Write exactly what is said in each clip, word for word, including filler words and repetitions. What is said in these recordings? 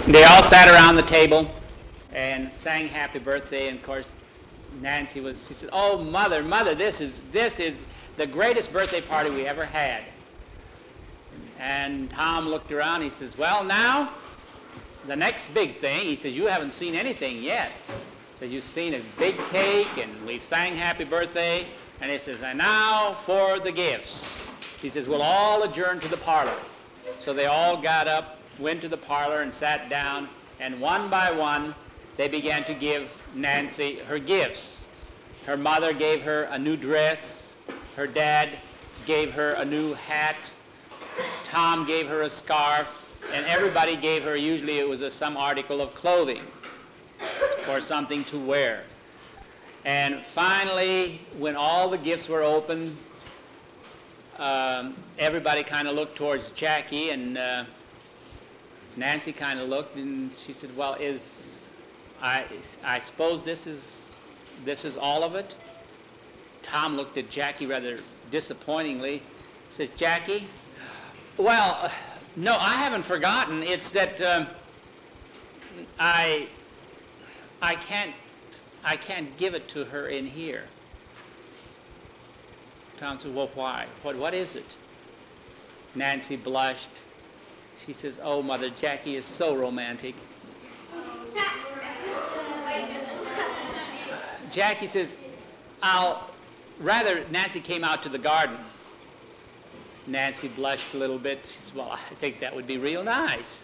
they all sat around the table and sang happy birthday, and of course Nancy was, she said, oh mother, mother, this is, this is the greatest birthday party we ever had. And Tom looked around, he says, well now, the next big thing, he says, you haven't seen anything yet. He says, you've seen a big cake, and we've sang happy birthday, and he says, and now for the gifts. He says, we'll all adjourn to the parlor. So they all got up, went to the parlor and sat down, and one by one, they began to give Nancy her gifts. Her mother gave her a new dress. Her dad gave her a new hat. Tom gave her a scarf. And everybody gave her, usually it was a, some article of clothing or something to wear. And finally, when all the gifts were opened, um, everybody kind of looked towards Jackie, and uh, Nancy kind of looked, and she said, well, is I, I suppose this is, this is all of it? Tom looked at Jackie rather disappointingly. Says, Jackie, well, uh, no, I haven't forgotten. It's that um, I, I can't, I can't give it to her in here. Tom said, well, why? What, what is it? Nancy blushed. She says, oh, Mother, Jackie is so romantic. Jackie says, I'll, rather, Nancy came out to the garden. Nancy blushed a little bit. She said, well, I think that would be real nice.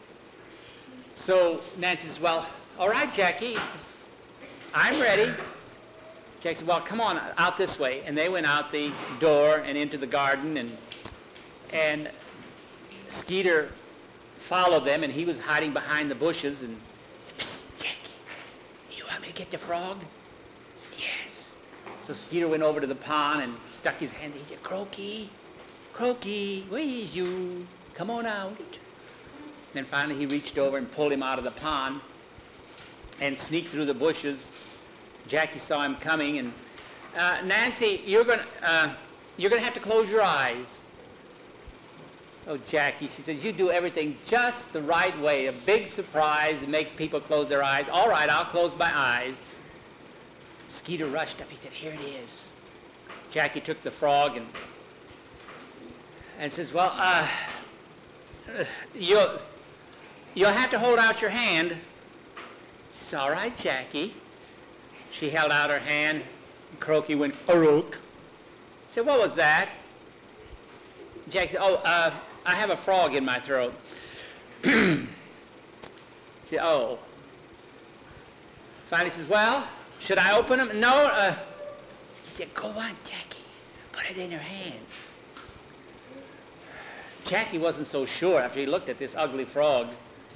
So Nancy says, well, all right, Jackie, says, I'm ready. Jackie said, well, come on out this way. And they went out the door and into the garden, and, and Skeeter followed them, and he was hiding behind the bushes, and he said, psst, Jackie, you want me to get the frog? He said, yes. So Skeeter went over to the pond and stuck his hand in. He said, Croaky, Croaky, where is you? Come on out. And then finally he reached over and pulled him out of the pond and sneaked through the bushes. Jackie saw him coming, and uh, Nancy, you're going uh, you're going to have to close your eyes. Oh, Jackie, she said, you do everything just the right way. A big surprise and make people close their eyes. All right, I'll close my eyes. Skeeter rushed up. He said, here it is. Jackie took the frog and and says, well, uh, you'll, you'll have to hold out your hand. She said, all right, Jackie. She held out her hand. Croaky went, Arook. Said, what was that? Jackie said, oh, uh, I have a frog in my throat. She said, oh. Finally says, well, should I open them? No. Uh, she said, go on, Jackie. Put it in her hand. Jackie wasn't so sure after he looked at this ugly frog.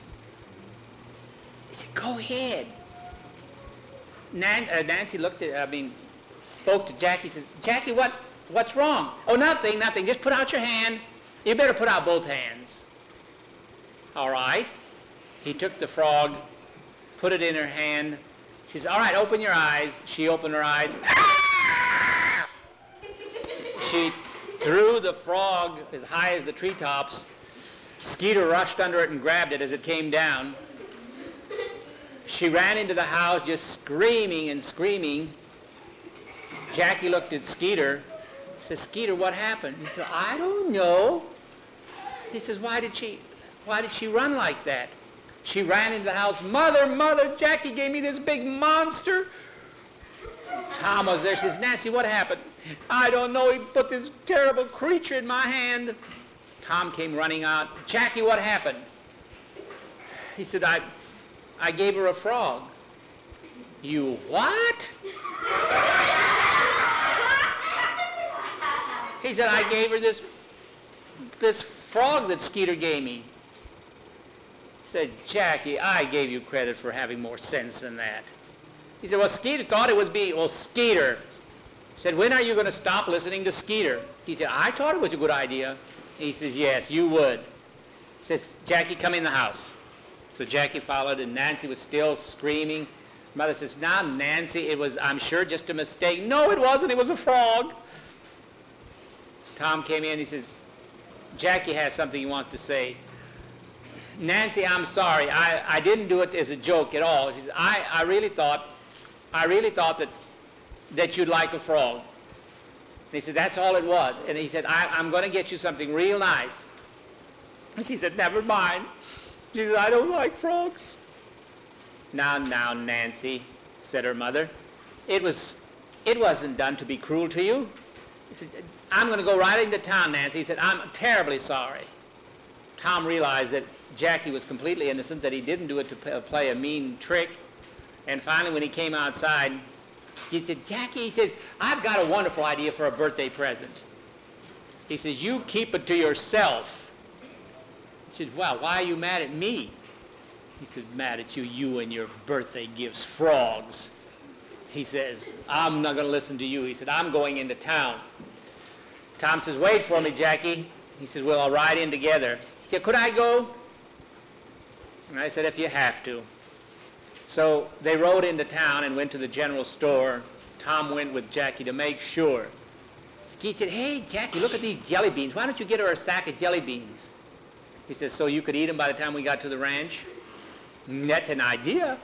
He said, go ahead. Nan, uh, Nancy looked at, I mean, spoke to Jackie, says, Jackie, what, what's wrong? Oh, nothing, nothing. Just put out your hand. You better put out both hands. All right. He took the frog, put it in her hand. She said, all right, open your eyes. She opened her eyes. Ah! She threw the frog as high as the treetops. Skeeter rushed under it and grabbed it as it came down. She ran into the house just screaming and screaming. Jackie looked at Skeeter. Says, Skeeter, what happened? He said, I don't know. He says, why did she, why did she run like that? She ran into the house. Mother, mother, Jackie gave me this big monster. Tom was there. She says, Nancy, what happened? I don't know. He put this terrible creature in my hand. Tom came running out. Jackie, what happened? He said, I, I gave her a frog. You what? He said, I gave her this, this frog that Skeeter gave me. He said, Jackie, I gave you credit for having more sense than that. He said, well, Skeeter thought it would be, well, Skeeter. He said, when are you going to stop listening to Skeeter? He said, I thought it was a good idea. He says, yes, you would. He says, Jackie, come in the house. So Jackie followed, and Nancy was still screaming. Mother says, now, Nancy, it was, I'm sure, just a mistake. No, it wasn't. It was a frog. Tom came in. He says, Jackie has something he wants to say. Nancy, I'm sorry. I, I didn't do it as a joke at all. He said, I, I really thought, I really thought that, that you'd like a frog. And he said, that's all it was. And he said, I, I'm going to get you something real nice. And she said, never mind. She said, I don't like frogs. Now, now, Nancy, said her mother, it was, it wasn't done to be cruel to you. He said, I'm going to go right into town, Nancy. He said, I'm terribly sorry. Tom realized that Jackie was completely innocent, that he didn't do it to p- play a mean trick. And finally, when he came outside, he said, Jackie, he says, I've got a wonderful idea for a birthday present. He says, you keep it to yourself. She said, well, why are you mad at me? He said, mad at you, you and your birthday gifts, frogs. He says, I'm not going to listen to you. He said, I'm going into town. Tom says, wait for me, Jackie. He said, well, I'll ride in together. He said, could I go? And I said, if you have to. So they rode into town and went to the general store. Tom went with Jackie to make sure. He said, hey, Jackie, look at these jelly beans. Why don't you get her a sack of jelly beans? He says, so you could eat them by the time we got to the ranch? That's an idea.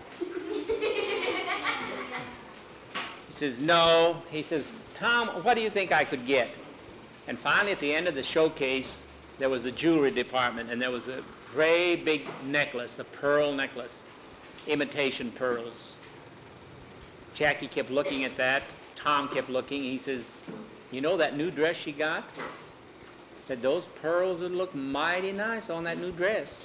He says, no. He says, Tom, what do you think I could get? And finally, at the end of the showcase, there was a jewelry department, and there was a great big necklace, a pearl necklace, imitation pearls. Jackie kept looking at that. Tom kept looking. He says, you know that new dress she got? Said those pearls would look mighty nice on that new dress.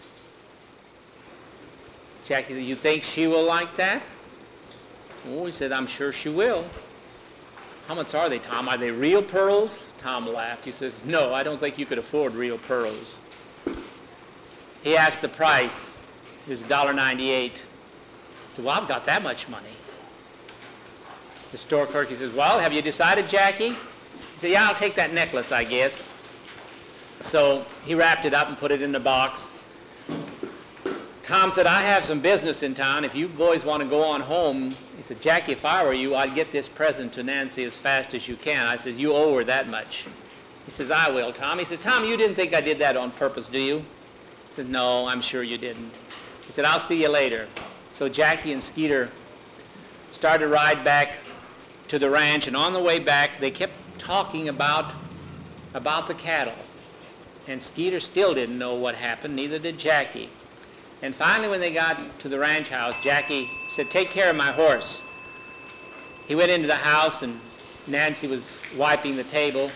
Jackie said, you think she will like that? Oh, he said, I'm sure she will. How much are they, Tom? Are they real pearls? Tom laughed. He says, no, I don't think you could afford real pearls. He asked the price. It was one dollar ninety-eight. He said, well, I've got that much money. The store clerk, he says, well, have you decided, Jackie? He said, yeah, I'll take that necklace, I guess. So he wrapped it up and put it in the box. Tom said, I have some business in town. If you boys want to go on home, he said, Jackie, if I were you, I'd get this present to Nancy as fast as you can. I said, you owe her that much. He says, I will, Tom. He said, Tom, you didn't think I did that on purpose, do you? He said, no, I'm sure you didn't. He said, I'll see you later. So Jackie and Skeeter started to ride back to the ranch, and on the way back, they kept talking about, about the cattle. And Skeeter still didn't know what happened, neither did Jackie. And finally, when they got to the ranch house, Jackie said, take care of my horse. He went into the house, and Nancy was wiping the table.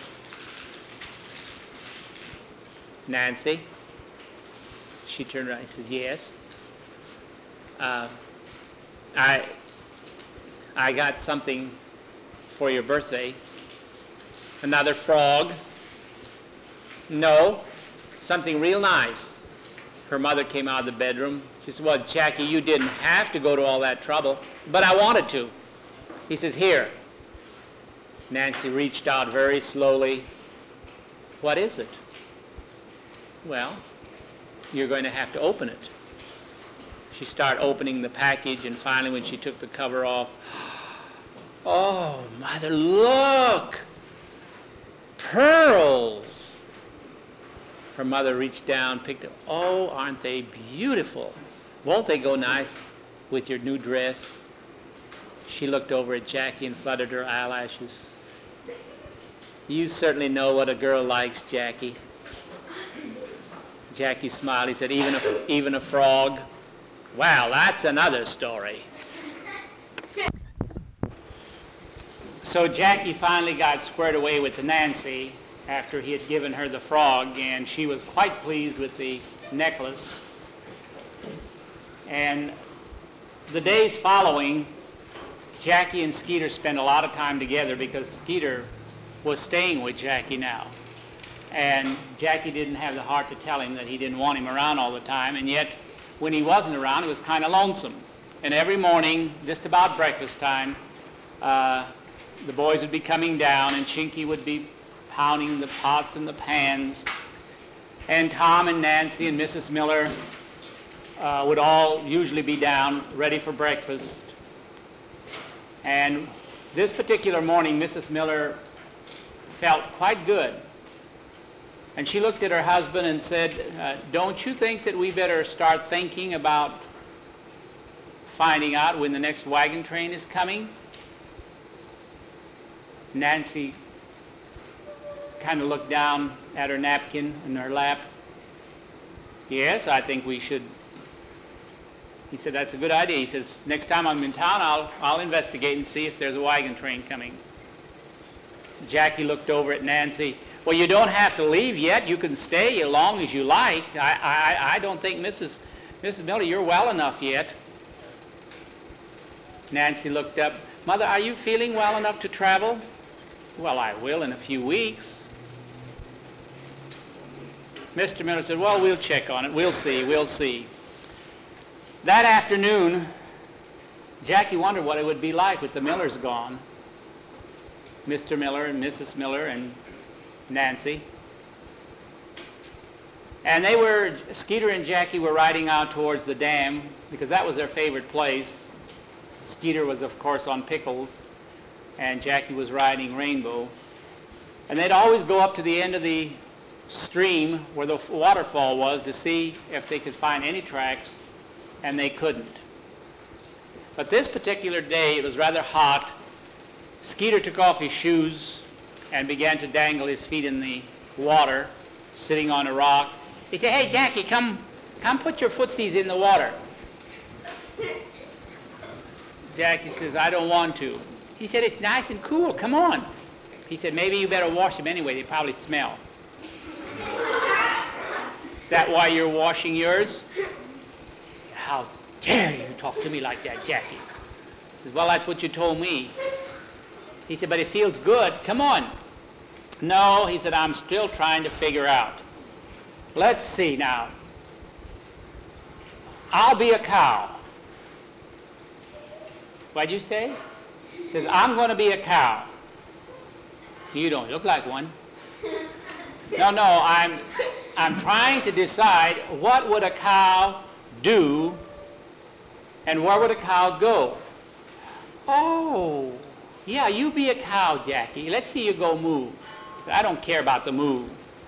Nancy? She turned around and said, yes. Uh, I, I got something for your birthday. Another frog? No, something real nice. Her mother came out of the bedroom. She said, well, Jackie, you didn't have to go to all that trouble, but I wanted to. He says, here. Nancy reached out very slowly. What is it? Well, you're going to have to open it. She started opening the package, and finally when she took the cover off, oh, Mother, look! Pearls! Her mother reached down, picked them. Oh, aren't they beautiful? Won't they go nice with your new dress? She looked over at Jackie and fluttered her eyelashes. You certainly know what a girl likes, Jackie. Jackie smiled. He said, even a, even a frog? Well, that's another story. So Jackie finally got squared away with Nancy after he had given her the frog, and she was quite pleased with the necklace. And the days following, Jackie and Skeeter spent a lot of time together because Skeeter was staying with Jackie now. And Jackie didn't have the heart to tell him that he didn't want him around all the time, and yet when he wasn't around, it was kind of lonesome. And every morning, just about breakfast time, uh, the boys would be coming down, and Chinky would be pounding the pots and the pans, and Tom and Nancy and Missus Miller uh, would all usually be down ready for breakfast. And this particular morning, Missus Miller felt quite good. And she looked at her husband and said, uh, don't you think that we better start thinking about finding out when the next wagon train is coming? Nancy kind of looked down at her napkin in her lap. Yes, I think we should. He said, that's a good idea. He says, next time I'm in town, I'll, I'll investigate and see if there's a wagon train coming. Jackie looked over at Nancy. Well, you don't have to leave yet. You can stay as long as you like. I, I, I don't think Missus Missus Miller, you're well enough yet. Nancy looked up. Mother, are you feeling well enough to travel? Well, I will in a few weeks. Mister Miller said, well, we'll check on it. We'll see. We'll see. That afternoon, Jackie wondered what it would be like with the Millers gone. Mister Miller and Missus Miller and Nancy. And they were, Skeeter and Jackie were riding out towards the dam because that was their favorite place. Skeeter was, of course, on Pickles, and Jackie was riding Rainbow. And they'd always go up to the end of the stream where the waterfall was to see if they could find any tracks, and they couldn't. But this particular day, it was rather hot. Skeeter took off his shoes and began to dangle his feet in the water, sitting on a rock. He said, hey, Jackie, come, come put your footsies in the water. Jackie says, I don't want to. He said, it's nice and cool, come on. He said, maybe you better wash them anyway, they probably smell. Is that why you're washing yours? How dare you talk to me like that, Jackie? He says, well, that's what you told me. He said, but it feels good, come on. No, he said, I'm still trying to figure out. Let's see now. I'll be a cow. What'd you say? He says, I'm going to be a cow. You don't look like one. No, no, I'm, I'm trying to decide what would a cow do and where would a cow go. Oh, yeah, you be a cow, Jackie. Let's see you go moo. I don't care about the moo.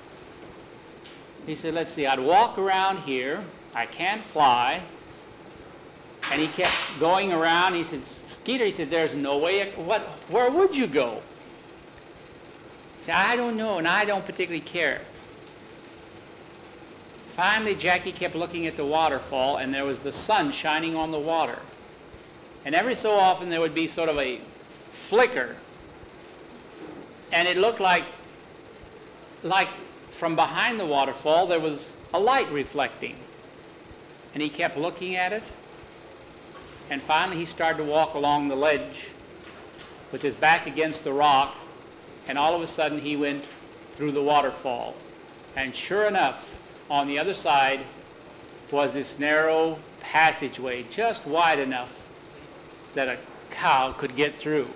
He said, let's see, I'd walk around here. I can't fly. And he kept going around. He said, Skeeter, he said, there's no way. What, where would you go? He said, I don't know, and I don't particularly care. Finally, Jackie kept looking at the waterfall, and there was the sun shining on the water. And every so often there would be sort of a flicker, and it looked like, like from behind the waterfall there was a light reflecting. And he kept looking at it, and finally he started to walk along the ledge with his back against the rock, and all of a sudden he went through the waterfall. And sure enough, on the other side was this narrow passageway, just wide enough that a cow could get through.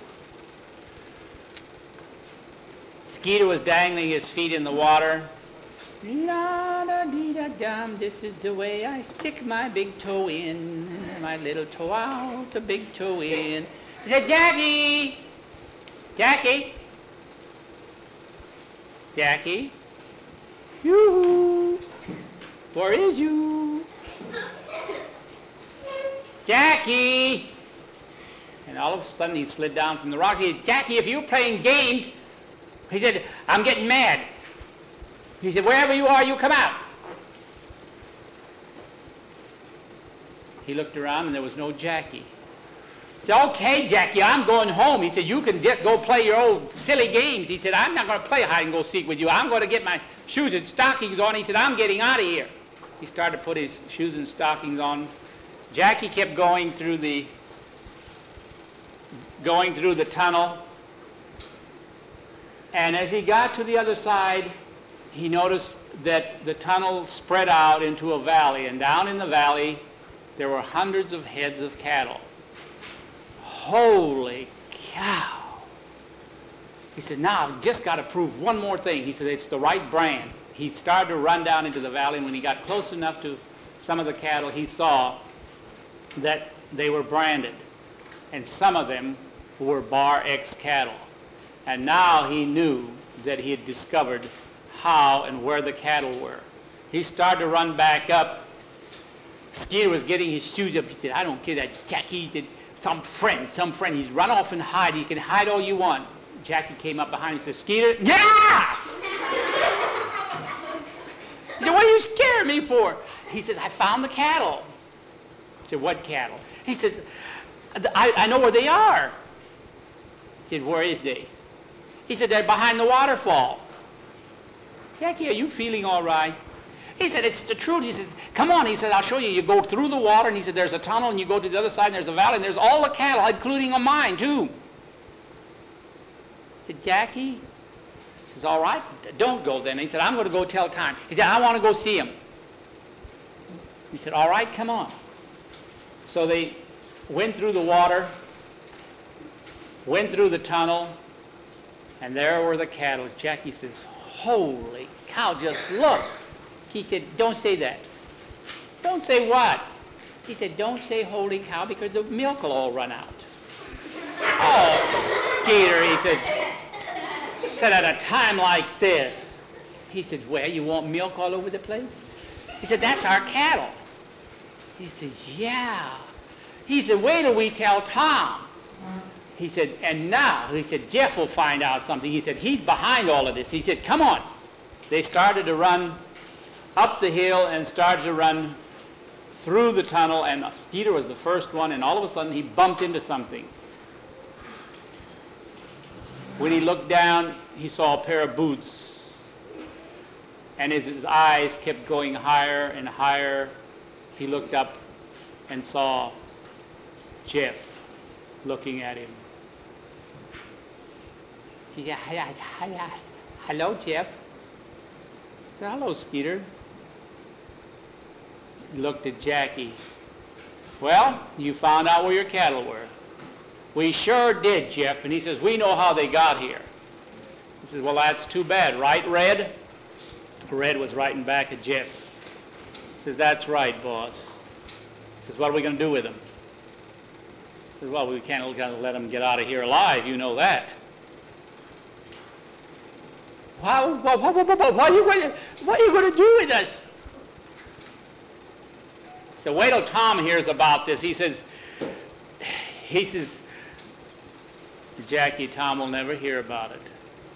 Skeeter was dangling his feet in the water. La da dee da dum, this is the way I stick my big toe in, my little toe out, a big toe in. He said, Jackie! Jackie! Jackie? Yoo-hoo! Where is you? Jackie! And all of a sudden he slid down from the rock. He said, Jackie, if you're playing games, he said, I'm getting mad. He said, wherever you are, you come out. He looked around and there was no Jackie. He said, okay, Jackie, I'm going home. He said, you can get, go play your old silly games. He said, I'm not going to play hide and go seek with you. I'm going to get my shoes and stockings on. He said, I'm getting out of here. He started to put his shoes and stockings on. Jackie kept going through the going through the tunnel. And as he got to the other side, he noticed that the tunnel spread out into a valley, and down in the valley there were hundreds of heads of cattle. Holy cow! He said, now I've just got to prove one more thing. He said, it's the right brand. He started to run down into the valley, and when he got close enough to some of the cattle, he saw that they were branded, and some of them were Bar X cattle. And now he knew that he had discovered how and where the cattle were. He started to run back up. Skeeter was getting his shoes up. He said, I don't care that Jackie. He said, some friend, some friend. He'd run off and hide. You can hide all you want. Jackie came up behind him and said, Skeeter, yeah! He said, what are you scaring me for? He said, I found the cattle. I said, what cattle? He said, I, I know where they are. He said, where is they? He said, they're behind the waterfall. Jackie, are you feeling all right? He said, it's the truth. He said, come on. He said, I'll show you. You go through the water, and he said, there's a tunnel, and you go to the other side, and there's a valley, and there's all the cattle, including a mine, too. He said, Jackie? He says, all right, don't go then. He said, I'm going to go tell Tom. He said, I want to go see him. He said, all right, come on. So they went through the water, went through the tunnel, and there were the cattle. Jackie says, holy cow, just look. He said, don't say that. Don't say what? He said, don't say holy cow because the milk will all run out. Oh, Skeeter, he said, said at a time like this. He said, well, you want milk all over the place? He said, that's our cattle. He says, yeah. He said, wait till we tell Tom. He said, and now, he said, Jeff will find out something. He said, he's behind all of this. He said, come on. They started to run up the hill and started to run through the tunnel, and Skeeter was the first one, and all of a sudden he bumped into something. When he looked down, he saw a pair of boots, and as his eyes kept going higher and higher, he looked up and saw Jeff looking at him. He said, hello, Jeff. He said, hello, Skeeter. He looked at Jackie. Well, you found out where your cattle were. We sure did, Jeff. And he says, we know how they got here. He says, well, that's too bad, right, Red? Red was writing back at Jeff. He says, that's right, boss. He says, what are we going to do with them? He says, well, we can't let them get out of here alive, you know that. What, what, what, what, what, what, are you going to, what are you going to do with us? So wait till Tom hears about this. He says, he says, Jackie, Tom will never hear about it.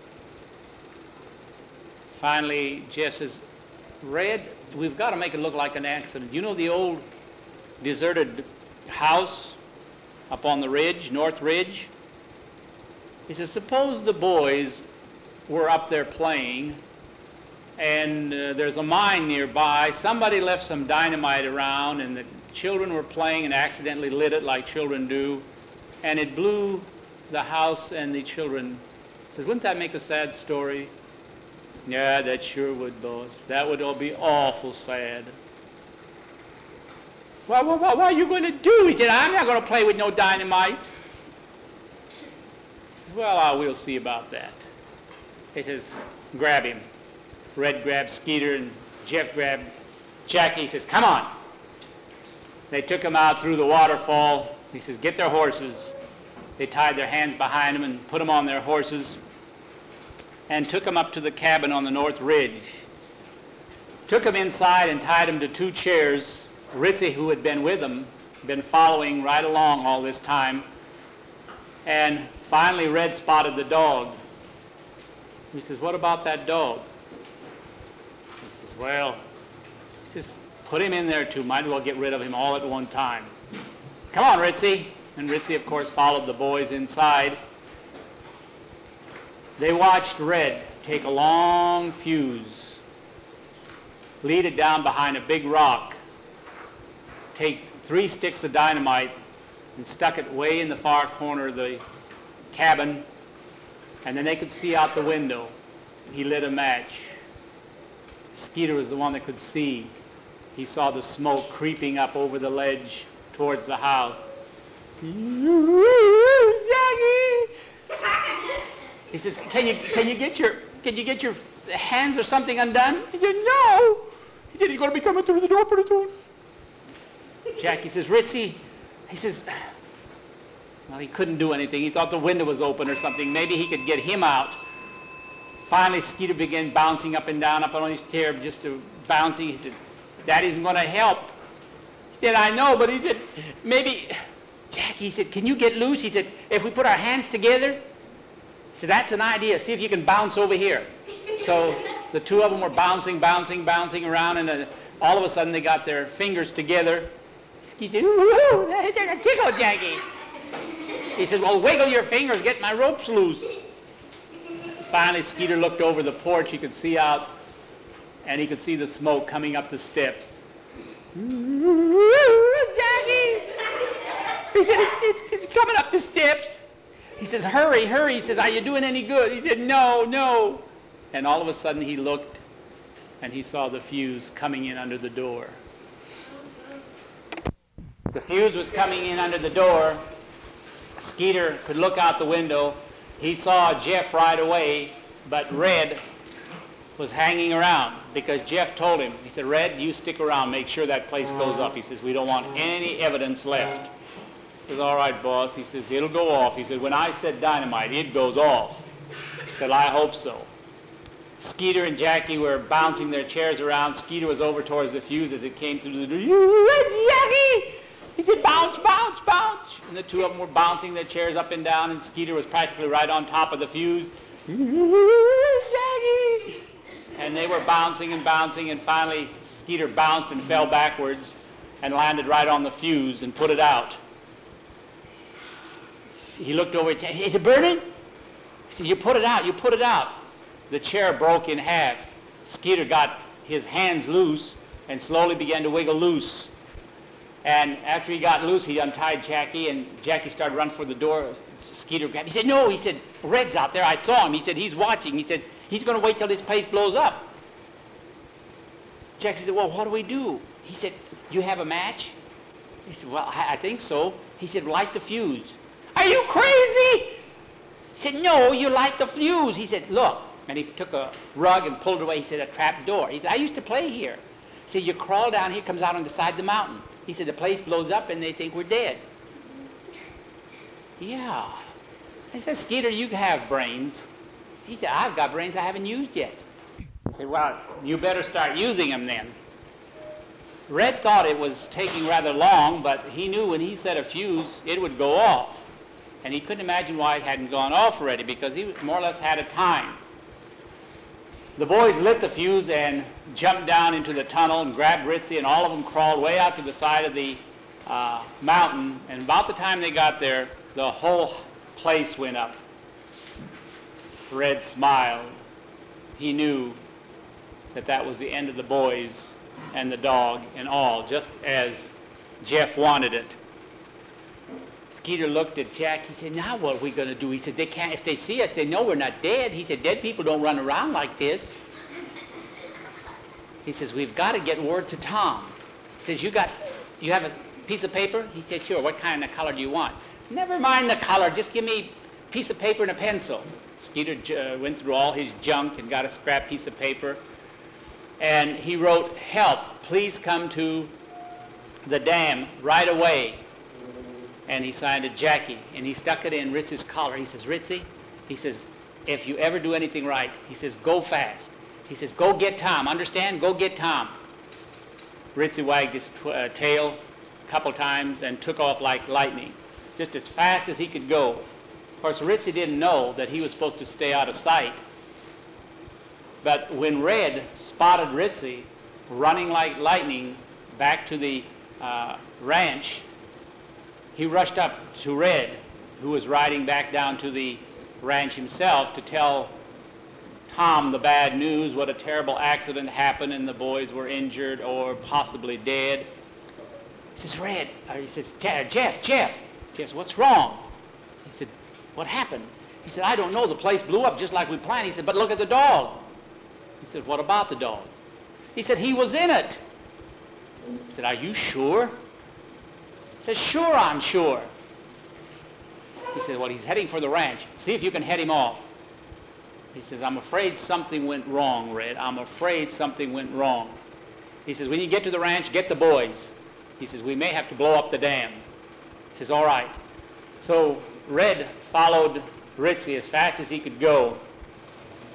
Finally, Jeff says, Red, we've got to make it look like an accident. You know the old deserted house up on the ridge, North Ridge? He says, suppose the boys were up there playing, and uh, there's a mine nearby. Somebody left some dynamite around, and the children were playing and accidentally lit it like children do, and it blew the house and the children. He says, wouldn't that make a sad story? Yeah, that sure would, boss. That would all be awful sad. Well, what, what, what are you going to do? He said, I'm not going to play with no dynamite. He says, well, uh, we'll see about that. He says, grab him. Red grabbed Skeeter and Jeff grabbed Jackie. He says, come on. They took him out through the waterfall. He says, get their horses. They tied their hands behind them and put them on their horses and took him up to the cabin on the North Ridge. Took him inside and tied him to two chairs. Ritzy, who had been with him, been following right along all this time. And finally Red spotted the dog. He says, what about that dog? He says, well, he says, put him in there too. Might as well get rid of him all at one time. He says, come on, Ritzy. And Ritzy, of course, followed the boys inside. They watched Red take a long fuse, lead it down behind a big rock, take three sticks of dynamite and stuck it way in the far corner of the cabin, and then they could see out the window. He lit a match. Skeeter was the one that could see. He saw the smoke creeping up over the ledge towards the house. Jackie! He says, can you, can you get your, can you get your hands or something undone? He said, no. He said, he's going to be coming through the door pretty soon. Jackie says, Ritzy, he says, well, he couldn't do anything. He thought the window was open or something. Maybe he could get him out. Finally, Skeeter began bouncing up and down, up on his chair, just to bouncing. He said, Daddy isn't going to help. He said, I know, but he said, maybe, Jackie, he said, can you get loose? He said, if we put our hands together, he said, that's an idea. See if you can bounce over here. So the two of them were bouncing, bouncing, bouncing around, and uh, all of a sudden they got their fingers together. He said, ooh, that tickled Jackie. He said, well, wiggle your fingers, get my ropes loose. Finally, Skeeter looked over the porch. He could see out, and he could see the smoke coming up the steps. Jackie! He said, it's, it's, it's coming up the steps. He says, hurry, hurry. He says, are you doing any good? He said, no, no. And all of a sudden he looked, and he saw the fuse coming in under the door. The fuse was coming in under the door. Skeeter could look out the window. He saw Jeff right away, but Red was hanging around because Jeff told him, he said, Red, you stick around, make sure that place goes up. He says, we don't want any evidence left. He says, all right, boss. He says, it'll go off. He said, when I said dynamite, it goes off. He said, I hope so. Skeeter and Jackie were bouncing their chairs around. Skeeter was over towards the fuse as it came through the door. Jackie! He said, bounce, bounce, bounce. And the two of them were bouncing their chairs up and down, and Skeeter was practically right on top of the fuse. Jackie! And they were bouncing and bouncing, and finally Skeeter bounced and fell backwards and landed right on the fuse and put it out. He looked over at Jackie. Is it burning? He said, you put it out, you put it out. The chair broke in half. Skeeter got his hands loose and slowly began to wiggle loose. And after he got loose, he untied Jackie, and Jackie started running for the door. Skeeter grabbed. He said, no, he said, Red's out there. I saw him. He said, he's watching. He said, he's going to wait till this place blows up. Jackie said, well, what do we do? He said, you have a match? He said, well, I, I think so. He said, light the fuse. Are you crazy? He said, no, you light the fuse. He said, look. And he took a rug and pulled it away. He said, a trap door. He said, I used to play here. He said, you crawl down here, comes out on the side of the mountain. He said, the place blows up and they think we're dead. Yeah. I said, Skeeter, you have brains. He said, I've got brains I haven't used yet. I said, well, you better start using them then. Red thought it was taking rather long, but he knew when he set a fuse, it would go off. And he couldn't imagine why it hadn't gone off already, because he more or less had a time. The boys lit the fuse and jumped down into the tunnel and grabbed Ritzy, and all of them crawled way out to the side of the uh, mountain. And about the time they got there, the whole place went up. Red smiled. He knew that that was the end of the boys and the dog and all, just as Jeff wanted it. Skeeter looked at Jack. He said, now what are we going to do? He said, they can't, if they see us, they know we're not dead. He said, dead people don't run around like this. He says, we've got to get word to Tom. He says, you got, you have a piece of paper? He said, sure. What kind of color do you want? Never mind the color. Just give me a piece of paper and a pencil. Skeeter uh, went through all his junk and got a scrap piece of paper. And he wrote, help, please come to the dam right away. And he signed it Jackie, and he stuck it in Ritzy's collar. He says, Ritzy, he says, if you ever do anything right, he says, go fast. He says, go get Tom. Understand? Go get Tom. Ritzy wagged his tw- uh, tail a couple times and took off like lightning, just as fast as he could go. Of course, Ritzy didn't know that he was supposed to stay out of sight. But when Red spotted Ritzy running like lightning back to the uh, ranch, he rushed up to Red, who was riding back down to the ranch himself, to tell Tom the bad news, what a terrible accident happened and the boys were injured or possibly dead. He says, Red, or he says, Jeff, Jeff, Jeff. Jeff says, what's wrong? He said, what happened? He said, I don't know, the place blew up just like we planned. He said, but look at the dog. He said, what about the dog? He said, he was in it. He said, are you sure? He says, sure, I'm sure. He said, well, he's heading for the ranch. See if you can head him off. He says, I'm afraid something went wrong, Red. I'm afraid something went wrong. He says, when you get to the ranch, get the boys. He says, we may have to blow up the dam. He says, all right. So Red followed Ritzy as fast as he could go.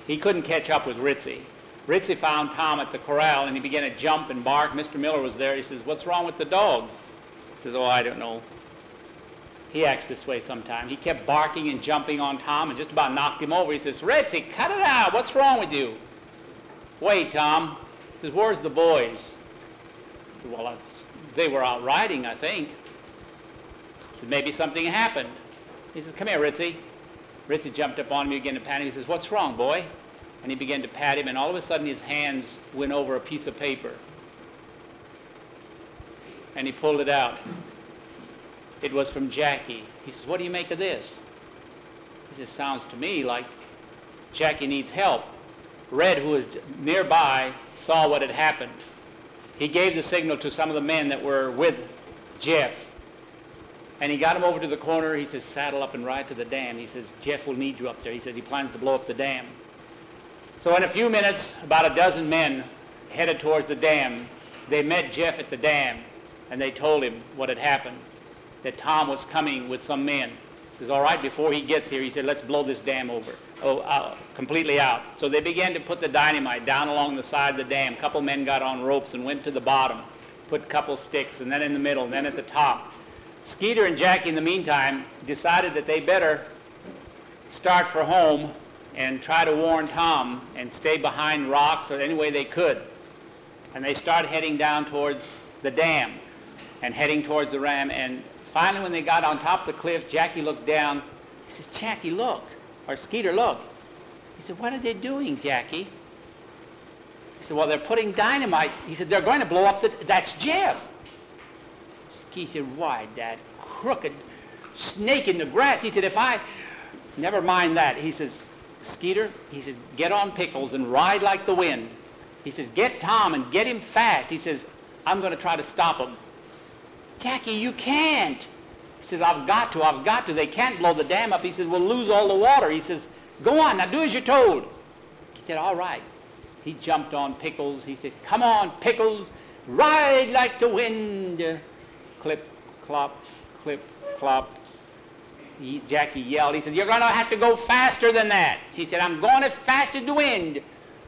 he couldn't catch up with Ritzy. Ritzy found Tom at the corral, and he began to jump and bark. Mister Miller was there. He says, "What's wrong with the dog?" He says, "Oh, I don't know. He acts this way sometimes." He kept barking and jumping on Tom and just about knocked him over. He says, "Ritzy, cut it out. What's wrong with you?" "Wait, Tom." He says, "Where's the boys?" He said, "Well, it's, they were out riding, I think." He said, "Maybe something happened." He says, "Come here, Ritzy." Ritzy jumped up on him. He began to pat him. He says, "What's wrong, boy?" And he began to pat him, and all of a sudden his hands went over a piece of paper. And he pulled it out. It was from Jackie. He says, "What do you make of this?" He says, "Sounds to me like Jackie needs help." Red, who was nearby, saw what had happened. He gave the signal to some of the men that were with Jeff. And he got him over to the corner. He says, "Saddle up and ride to the dam." He says, "Jeff will need you up there." He says he plans to blow up the dam. So in a few minutes, about a dozen men headed towards the dam. They met Jeff at the dam, and they told him what had happened, that Tom was coming with some men. He says, "All right, before he gets here," he said, "let's blow this dam over, oh, uh, completely out." So they began to put the dynamite down along the side of the dam. A couple men got on ropes and went to the bottom, put a couple sticks, and then in the middle, and then at the top. Skeeter and Jackie, in the meantime, decided that they better start for home and try to warn Tom and stay behind rocks or any way they could. And they started heading down towards the dam and heading towards the ram. And finally, when they got on top of the cliff, Jackie looked down. He says, "Jackie, look." Or Skeeter, "Look." He said, "What are they doing, Jackie?" He said, "Well, they're putting dynamite." He said, "They're going to blow up the... That's Jeff." He said, "Why, that crooked snake in the grass." He said, "If I..." "Never mind that." He says, "Skeeter," he says, "get on Pickles and ride like the wind." He says, "Get Tom and get him fast." He says, "I'm going to try to stop him." "Jackie, you can't." He says, "I've got to, I've got to. They can't blow the dam up." He says, "We'll lose all the water." He says, "Go on, now do as you're told." He said, "All right." He jumped on Pickles. He said, "Come on, Pickles, ride like the wind." Clip, clop, clip, clop. He, Jackie yelled. He said, "You're going to have to go faster than that." He said, "I'm going as fast as the wind."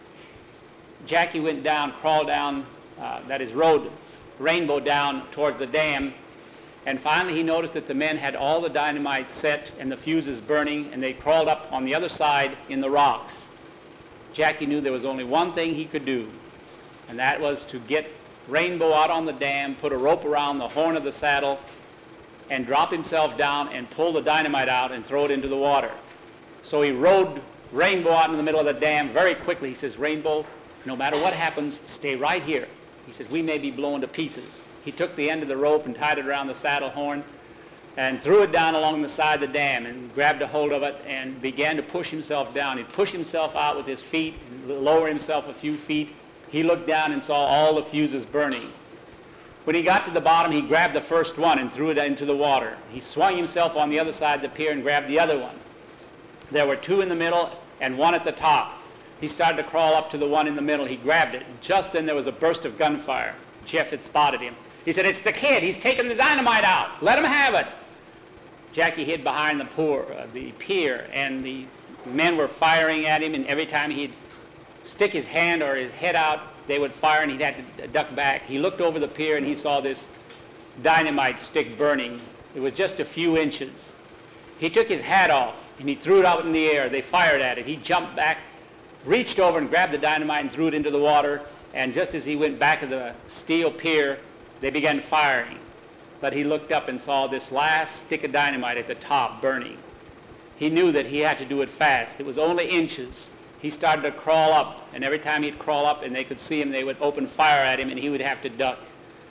Jackie went down, crawled down, uh, that is, rode Rainbow down towards the dam. And finally he noticed that the men had all the dynamite set and the fuses burning, and they crawled up on the other side in the rocks. Jackie knew there was only one thing he could do, and that was to get Rainbow out on the dam, put a rope around the horn of the saddle, and drop himself down and pull the dynamite out and throw it into the water. So he rode Rainbow out in the middle of the dam very quickly. He says, "Rainbow, no matter what happens, stay right here." He says, "We may be blown to pieces." He took the end of the rope and tied it around the saddle horn and threw it down along the side of the dam and grabbed a hold of it and began to push himself down. He'd push himself out with his feet and lower himself a few feet. He looked down and saw all the fuses burning. When he got to the bottom, he grabbed the first one and threw it into the water. He swung himself on the other side of the pier and grabbed the other one. There were two in the middle and one at the top. He started to crawl up to the one in the middle. He grabbed it. Just then there was a burst of gunfire. Jeff had spotted him. He said, "It's the kid. He's taking the dynamite out. Let him have it." Jackie hid behind the, poor, uh, the pier, and the men were firing at him, and every time he'd stick his hand or his head out, they would fire, and he'd have to duck back. He looked over the pier, and he saw this dynamite stick burning. It was just a few inches. He took his hat off, and he threw it out in the air. They fired at it. He jumped back, reached over and grabbed the dynamite and threw it into the water, and just as he went back to the steel pier, they began firing. But he looked up and saw this last stick of dynamite at the top burning. He knew that he had to do it fast. It was only inches. He started to crawl up, and every time he'd crawl up and they could see him, they would open fire at him, and he would have to duck.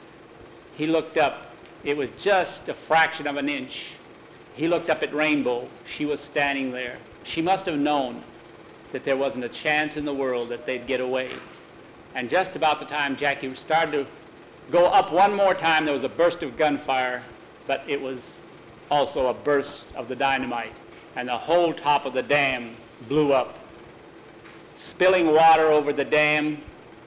He looked up. It was just a fraction of an inch. He looked up at Rainbow. She was standing there. She must have known that there wasn't a chance in the world that they'd get away. And just about the time Jackie started to go up one more time, there was a burst of gunfire, but it was also a burst of the dynamite, and the whole top of the dam blew up, spilling water over the dam,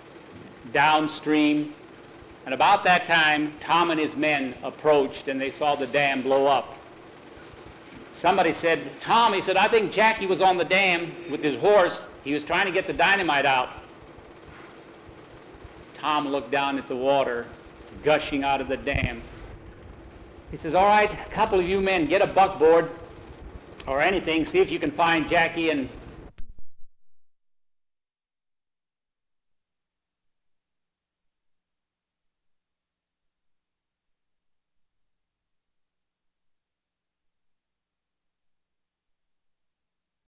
downstream. And about that time, Tom and his men approached, and they saw the dam blow up. Somebody said, "Tom," he said, "I think Jackie was on the dam with his horse, He was trying to get the dynamite out. Tom looked down at the water gushing out of the dam. He says, all right, a couple of you men, get a buckboard or anything, see if you can find Jackie and